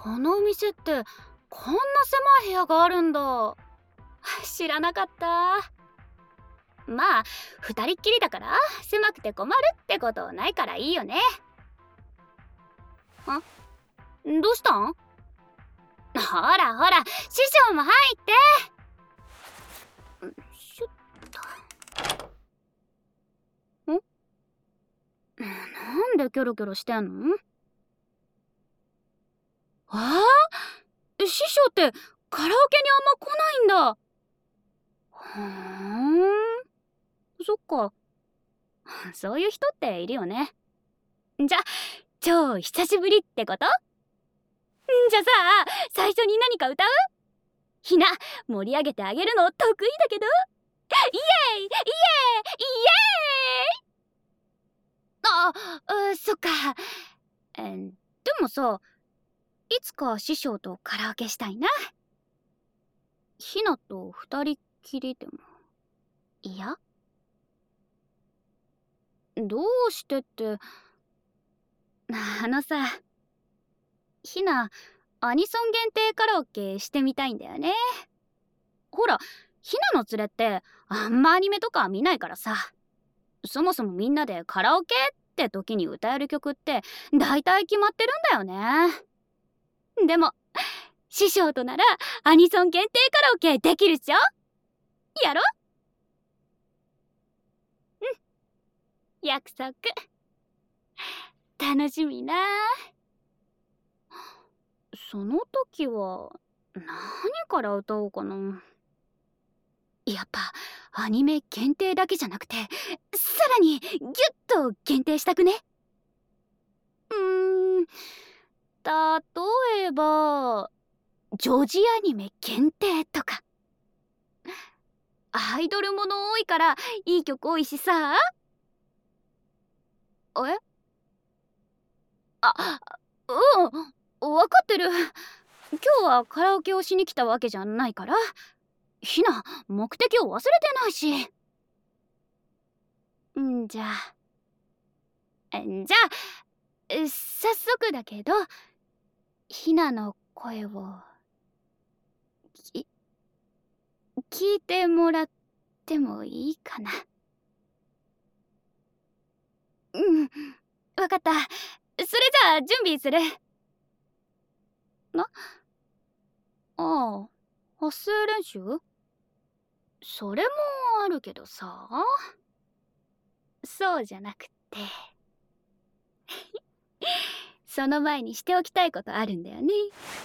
のお店ってこんな狭い部屋があるんだ。知らなかった。まあ二人っきりだから狭くて困るってことないからいいよね。どうしたん？ほらほら、師匠も入って。シュッと。なんでキョロキョロしてんの？ああ、師匠ってカラオケにあんま来ないんだ。ふーん、そっか。そういう人っているよね。じゃ、超久しぶりってこと？じゃあさ、最初に何か歌う？ひな、盛り上げてあげるの得意だけど。イエーイイエーイイエーイ。そっか。でもさ、いつか師匠とカラオケしたいな。ひなと二人っきりでも。いや、どうしてって。さ、ひな、アニソン限定カラオケしてみたいんだよね。ほら、ひなの連れってあんまアニメとか見ないからさ。そもそもみんなでカラオケって時に歌える曲って大体決まってるんだよね。でも師匠とならアニソン限定カラオケできるっしょ。やろ？うん、約束。楽しみな。その時は何から歌おうかな。やっぱアニメ限定だけじゃなくてさらにギュッと限定したくね？例えば女児アニメ限定とか。アイドルもの多いからいい曲多いしさ。え、あ、うん、分かってる。今日はカラオケをしに来たわけじゃないから。ひな、目的を忘れてないし。じゃあ早速だけどひなの声をき聞いてもらってもいいかな？わかった。それじゃあ準備する。ああ、発声練習？それもあるけどさ。そうじゃなくてその前にしておきたいことあるんだよね。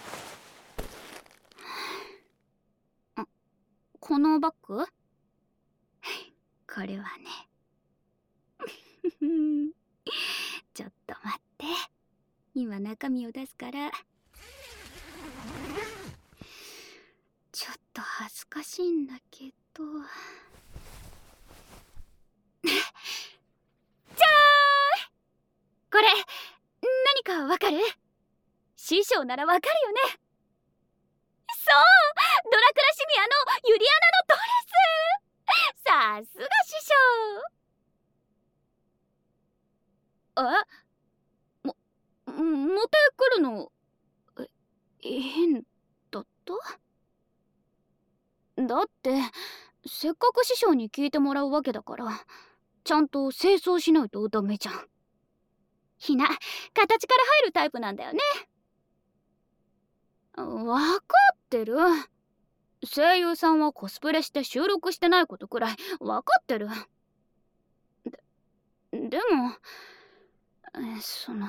このバッグ？これはねちょっと待って、今中身を出すから。ちょっと恥ずかしいんだけど。じゃーい、これ何かわかる？師匠ならわかるよね？そう、ドラクラシミアのユリアナのドレス。さすが師匠。も持ってくるの変だった？だってせっかく師匠に聞いてもらうわけだからちゃんと清掃しないとダメじゃん。ひな、形から入るタイプなんだよね。わかってる。声優さんはコスプレして収録してないことくらいわかってる。でもその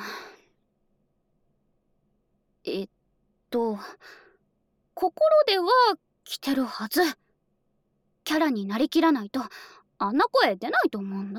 えっと心では来てるはず。キャラになりきらないとあんな声出ないと思うんだ。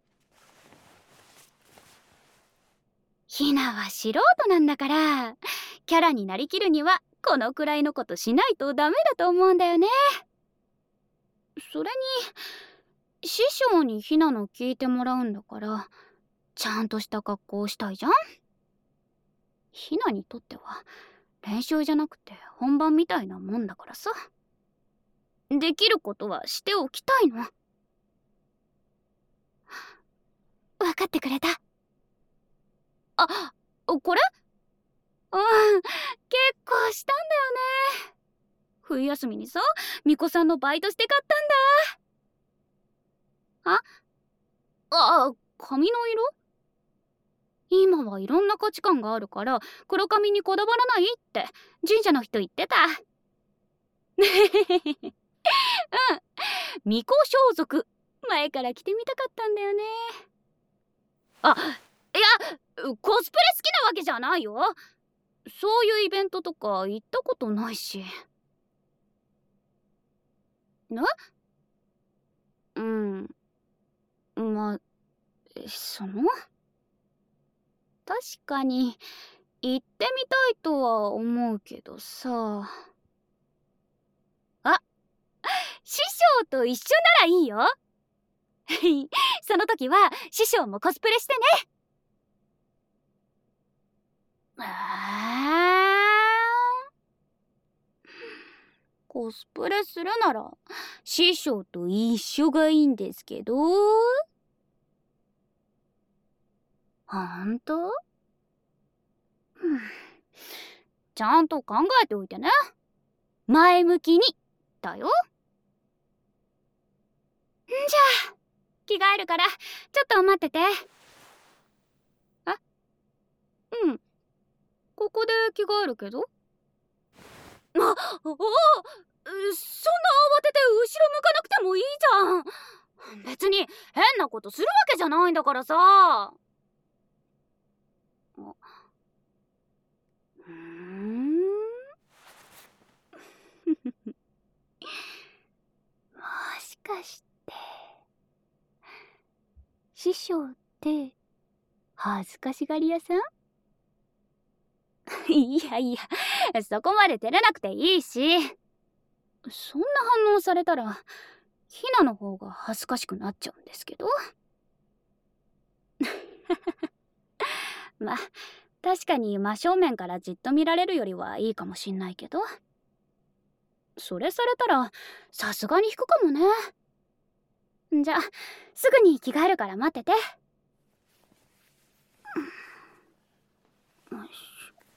ひなは素人なんだからキャラになりきるにはこのくらいのことしないとダメだと思うんだよね。それに師匠にひなの聞いてもらうんだからちゃんとした格好をしたいじゃん。ひなにとっては練習じゃなくて本番みたいなもんだからさ。できることはしておきたいの。分かってくれた？あ、これ？ うん、結構したんだよね。冬休みにさ、巫女さんのバイトして買ったんだ。髪の色？今はいろんな価値観があるから黒髪にこだわらないって神社の人言ってた。うん、巫女装束前から着てみたかったんだよね。あ、いや、コスプレ好きなわけじゃないよ。そういうイベントとか行ったことないし。ね？うん、まあ、確かに行ってみたいとは思うけどさ。あ、師匠と一緒ならいいよ。その時は師匠もコスプレしてね。コスプレするなら師匠と一緒がいいんですけど。ほんと？ちゃんと考えておいてね。前向きにだよ。じゃあ着替えるからちょっと待ってて。うん、ここで着替えるけど。おお、そんな慌てて後ろ向かなくてもいいじゃん。別に変なことするわけじゃないんだからさ。もしかして師匠って恥ずかしがり屋さん？いやいや、そこまで照れなくていいし。そんな反応されたらひなの方が恥ずかしくなっちゃうんですけど。まあ確かに真正面からじっと見られるよりはいいかもしんないけど、それされたらさすがに引くかもね。じゃあすぐに着替えるから待ってて。よし。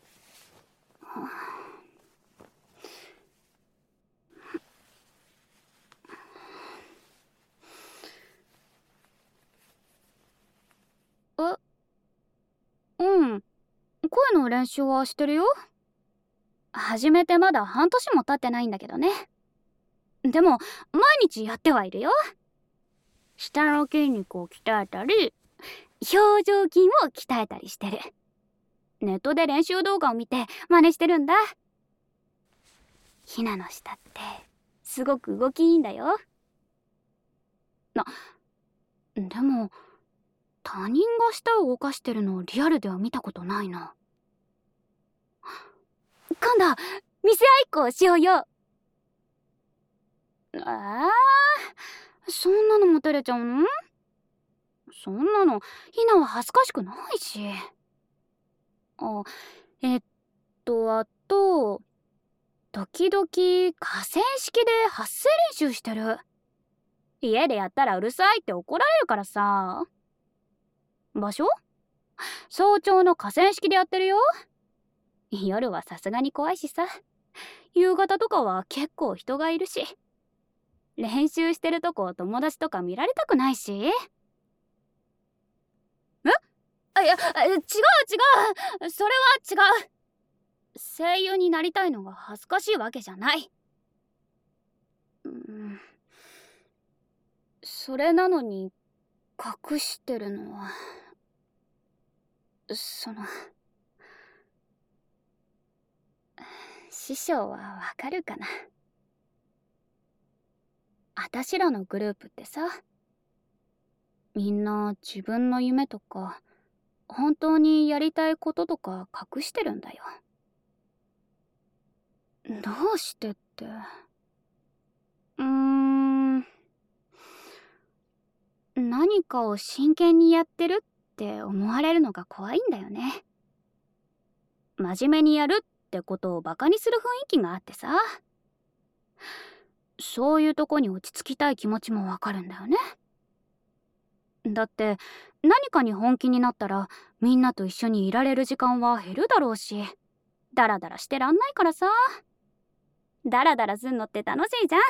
うん、声の練習はしてるよ。始めてまだ半年も経ってないんだけどね。でも毎日やってはいるよ。下の筋肉を鍛えたり表情筋を鍛えたりしてる。ネットで練習動画を見て真似してるんだ。ひなの下ってすごく動きいいんだよ。でも他人が舌を動かしてるのをリアルでは見たことないな。今度見せ合いっこをしようよ。そんなのも照れちゃうの？そんなのひなは恥ずかしくないし。あ、あと時々河川敷で発声練習してる。家でやったらうるさいって怒られるからさ。場所？早朝の河川敷でやってるよ。夜はさすがに怖いしさ。夕方とかは結構人がいるし、練習してるとこ友達とか見られたくないし。いや、違う違う、それは違う。声優になりたいのが恥ずかしいわけじゃない。それなのに隠してるのは師匠はわかるかな。あたしらのグループってさ、みんな自分の夢とか本当にやりたいこととか隠してるんだよ。どうしてって、何かを真剣にやってるって思われるのが怖いんだよね。真面目にやるってことをバカにする雰囲気があってさ、そういうとこに落ち着きたい気持ちもわかるんだよね。だって何かに本気になったらみんなと一緒にいられる時間は減るだろうし、 ダラダラしてらんないからさ。ダラダラすんのって楽しいじゃ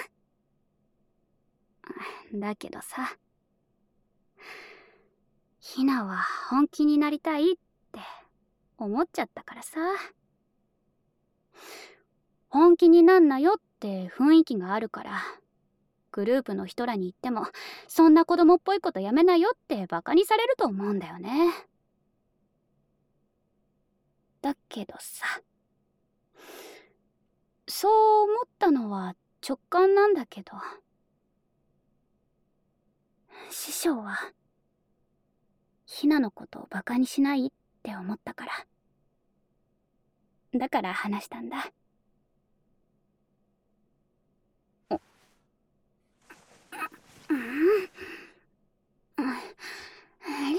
ん。だけどさ、ひなは本気になりたいって思っちゃったからさ。本気になんなよって雰囲気があるから、グループの人らに言っても、そんな子供っぽいことやめなよってバカにされると思うんだよね。だけどさ、そう思ったのは直感なんだけど、師匠はひなのことをバカにしないって思ったから。だから話したんだ。うん、あれ、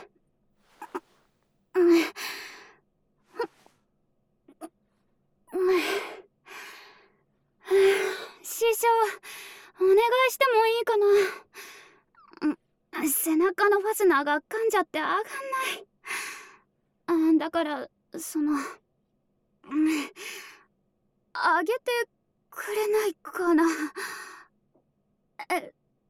師匠、お願いしてもいいかな。背中のファスナーが噛んじゃって上がんない。だからあげてくれないかな。お願い。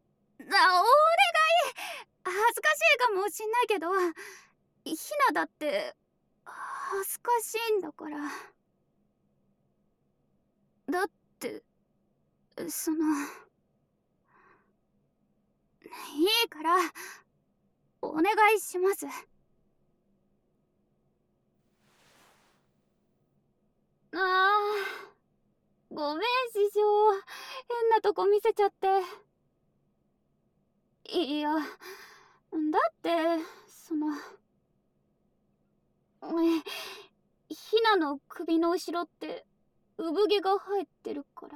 恥ずかしいかもしんないけど、ひなだって恥ずかしいんだから。だっていいからお願いします。ごめん師匠、変なとこ見せちゃって。いや、だってひなの首の後ろって産毛が生えてるから。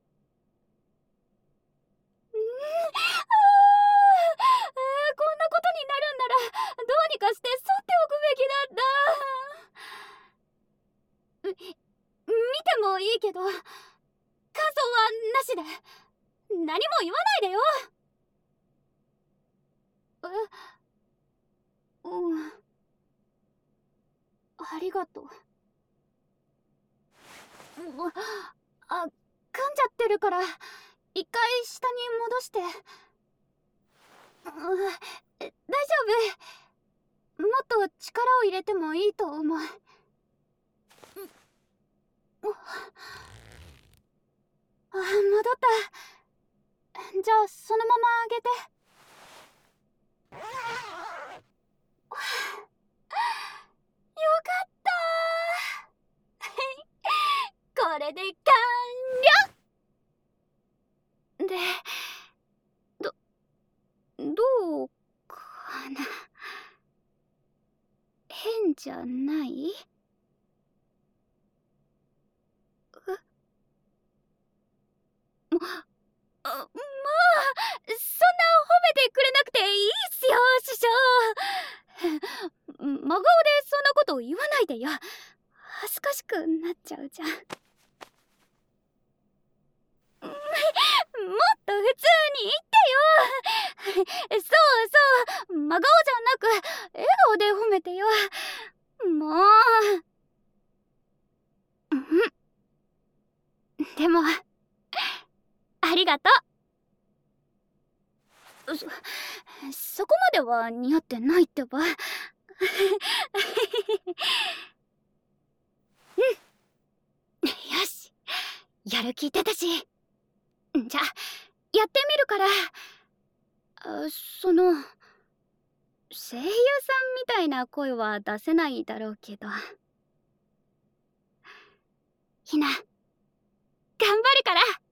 こんなことになるんならどうにかして剃っておくべきだった。見てもいいけど、感想はなしで。何も言わないでよ。ありがとう。噛んじゃってるから一回下に戻して。大丈夫。もっと力を入れてもいいと思う。戻った。じゃあそのままあげて。よかったこれで完了で、どうかな。変じゃない？まあ、そんな褒めてくれなくていいっすよ、師匠。真顔でそんなこと言わないでよ。恥ずかしくなっちゃうじゃん。もっと普通に言ってよ。そう、真顔じゃなく笑顔で褒めてよ。もう。でもありがとう。そこまでは似合ってないってば。よし、やる気出たし。じゃあやってみるから。声優さんみたいな声は出せないだろうけど、ひな頑張るから。